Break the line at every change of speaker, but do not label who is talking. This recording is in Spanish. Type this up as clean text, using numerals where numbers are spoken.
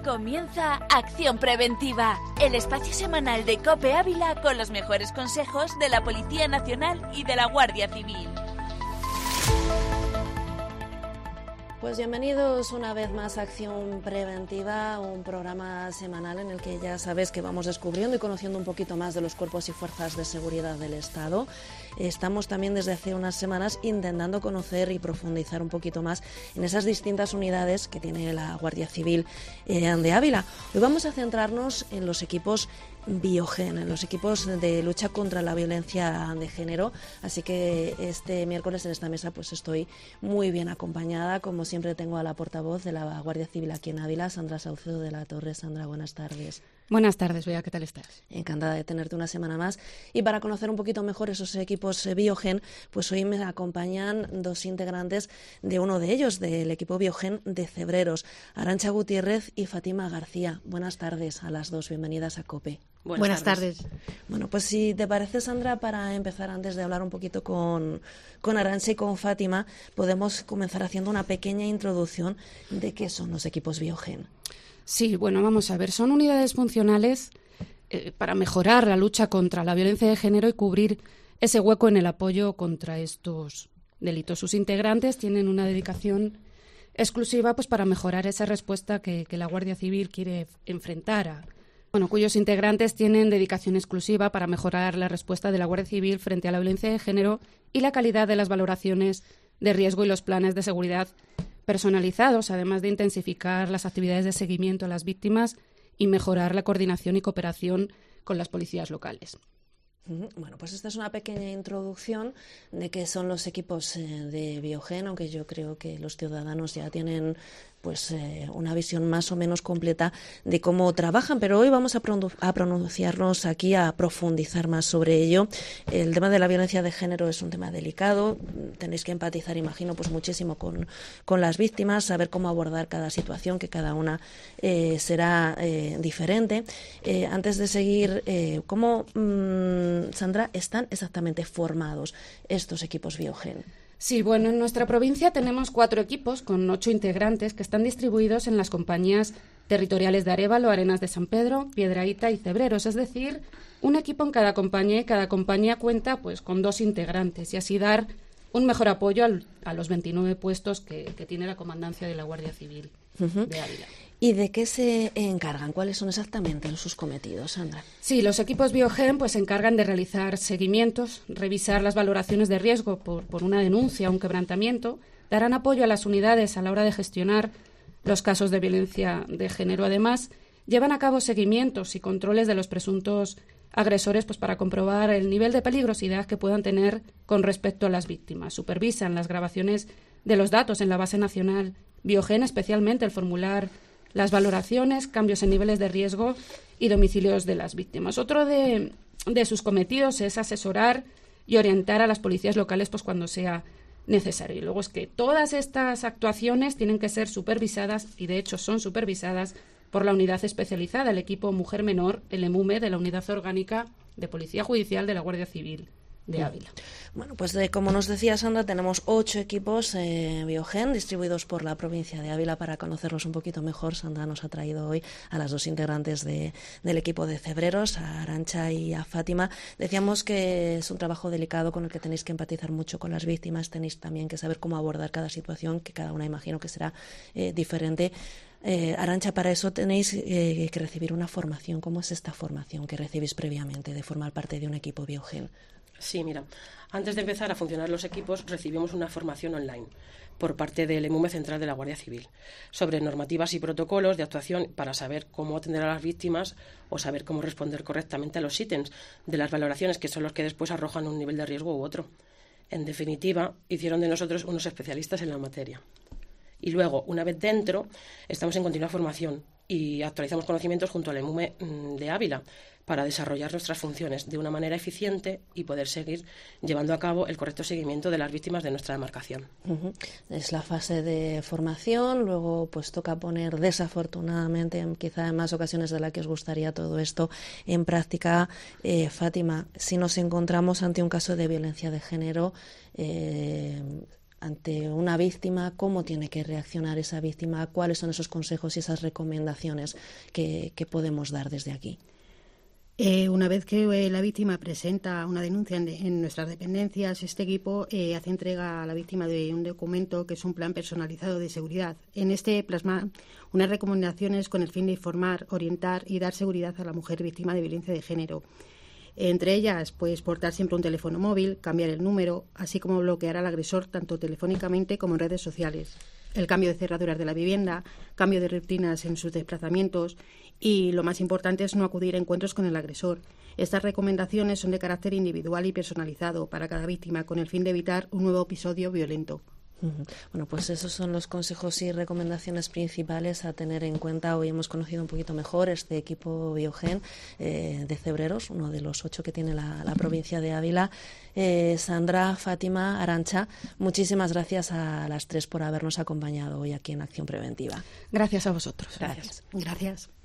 Comienza Acción Preventiva, el espacio semanal de COPE Ávila con los mejores consejos de la Policía Nacional y de la Guardia Civil.
Pues bienvenidos una vez más a Acción Preventiva, un programa semanal en el que ya sabes que vamos descubriendo y conociendo un poquito más de los cuerpos y fuerzas de seguridad del Estado. Estamos también desde hace unas semanas intentando conocer y profundizar un poquito más en esas distintas unidades que tiene la Guardia Civil de Ávila. Hoy vamos a centrarnos en los equipos Biogen, en los equipos de lucha contra la violencia de género, así que este miércoles en esta mesa pues estoy muy bien acompañada. Como siempre tengo a la portavoz de la Guardia Civil aquí en Ávila, Sandra Saucedo de la Torre. Sandra, buenas tardes.
Buenas tardes, Bea, ¿qué tal estás?
Encantada de tenerte una semana más. Y para conocer un poquito mejor esos equipos Biogen, pues hoy me acompañan dos integrantes de uno de ellos, del equipo Biogen de Cebreros, Arantxa Gutiérrez y Fátima García. Buenas tardes a las dos, bienvenidas a COPE.
Buenas tardes.
Bueno, pues si te parece, Sandra, para empezar, antes de hablar un poquito con Arantxa y con Fátima, podemos comenzar haciendo una pequeña introducción de qué son los equipos Biogen.
Sí, bueno, vamos a ver, son unidades funcionales para mejorar la lucha contra la violencia de género y cubrir ese hueco en el apoyo contra estos delitos. Sus integrantes tienen una dedicación exclusiva pues para mejorar esa respuesta que la Guardia Civil quiere enfrentar cuyos integrantes tienen dedicación exclusiva para mejorar la respuesta de la Guardia Civil frente a la violencia de género y la calidad de las valoraciones de riesgo y los planes de seguridad personalizados, además de intensificar las actividades de seguimiento a las víctimas y mejorar la coordinación y cooperación con las policías locales.
Bueno, pues esta es una pequeña introducción de qué son los equipos de Biogen, aunque yo creo que los ciudadanos ya tienen pues una visión más o menos completa de cómo trabajan, pero hoy vamos a pronunciarnos aquí, a profundizar más sobre ello. El tema de la violencia de género es un tema delicado, tenéis que empatizar, imagino, pues muchísimo con las víctimas, saber cómo abordar cada situación, que cada una será diferente. Antes de seguir, ¿cómo, Sandra, están exactamente formados estos equipos Biogen?
Sí, bueno, en nuestra provincia tenemos 4 equipos con 8 integrantes que están distribuidos en las compañías territoriales de Arévalo, Arenas de San Pedro, Piedrahíta y Cebreros, es decir, un equipo en cada compañía y cada compañía cuenta pues con 2 integrantes y así dar un mejor apoyo a los 29 puestos que tiene la comandancia de la Guardia Civil de Ávila.
¿Y de qué se encargan? ¿Cuáles son exactamente sus cometidos, Sandra?
Sí, los equipos Biogen pues se encargan de realizar seguimientos, revisar las valoraciones de riesgo por una denuncia o un quebrantamiento, darán apoyo a las unidades a la hora de gestionar los casos de violencia de género. Además, llevan a cabo seguimientos y controles de los presuntos agresores pues para comprobar el nivel de peligrosidad que puedan tener con respecto a las víctimas. Supervisan las grabaciones de los datos en la base nacional Biogen, especialmente el formular las valoraciones, cambios en niveles de riesgo y domicilios de las víctimas. Otro de sus cometidos es asesorar y orientar a las policías locales pues cuando sea necesario. Y luego es que todas estas actuaciones tienen que ser supervisadas, y de hecho son supervisadas por la unidad especializada, el equipo Mujer Menor, el EMUME, de la Unidad Orgánica de Policía Judicial de la Guardia Civil de Ávila.
Bueno, pues como nos decía Sandra, tenemos 8 equipos Biogen distribuidos por la provincia de Ávila. Para conocerlos un poquito mejor, Sandra nos ha traído hoy a las 2 integrantes del equipo de Cebreros, a Arantxa y a Fátima. Decíamos que es un trabajo delicado con el que tenéis que empatizar mucho con las víctimas, tenéis también que saber cómo abordar cada situación, que cada una imagino que será diferente. Arantxa, para eso tenéis que recibir una formación. ¿Cómo es esta formación que recibís previamente de formar parte de un equipo Biogen?
Sí, mira, antes de empezar a funcionar los equipos recibimos una formación online por parte del EMUME Central de la Guardia Civil sobre normativas y protocolos de actuación para saber cómo atender a las víctimas o saber cómo responder correctamente a los ítems de las valoraciones, que son los que después arrojan un nivel de riesgo u otro. En definitiva, hicieron de nosotros unos especialistas en la materia. Y luego, una vez dentro, estamos en continua formación y actualizamos conocimientos junto al EMUME de Ávila para desarrollar nuestras funciones de una manera eficiente y poder seguir llevando a cabo el correcto seguimiento de las víctimas de nuestra demarcación.
Es la fase de formación, luego pues toca poner, desafortunadamente, quizá en más ocasiones de la que os gustaría, todo esto en práctica. Fátima, si nos encontramos ante un caso de violencia de género, ante una víctima, cómo tiene que reaccionar esa víctima, cuáles son esos consejos y esas recomendaciones que podemos dar desde aquí.
Una vez que la víctima presenta una denuncia en nuestras dependencias, este equipo hace entrega a la víctima de un documento que es un plan personalizado de seguridad. En este plasma unas recomendaciones con el fin de informar, orientar y dar seguridad a la mujer víctima de violencia de género. Entre ellas, pues portar siempre un teléfono móvil, cambiar el número, así como bloquear al agresor tanto telefónicamente como en redes sociales. El cambio de cerraduras de la vivienda, cambio de rutinas en sus desplazamientos y, lo más importante, es no acudir a encuentros con el agresor. Estas recomendaciones son de carácter individual y personalizado para cada víctima con el fin de evitar un nuevo episodio violento.
Bueno, pues esos son los consejos y recomendaciones principales a tener en cuenta. Hoy hemos conocido un poquito mejor este equipo Biogen de Cebreros, uno de los 8 que tiene la provincia de Ávila. Sandra, Fátima, Arantxa, muchísimas gracias a las 3 por habernos acompañado hoy aquí en Acción Preventiva.
Gracias a vosotros.
Gracias.
Gracias.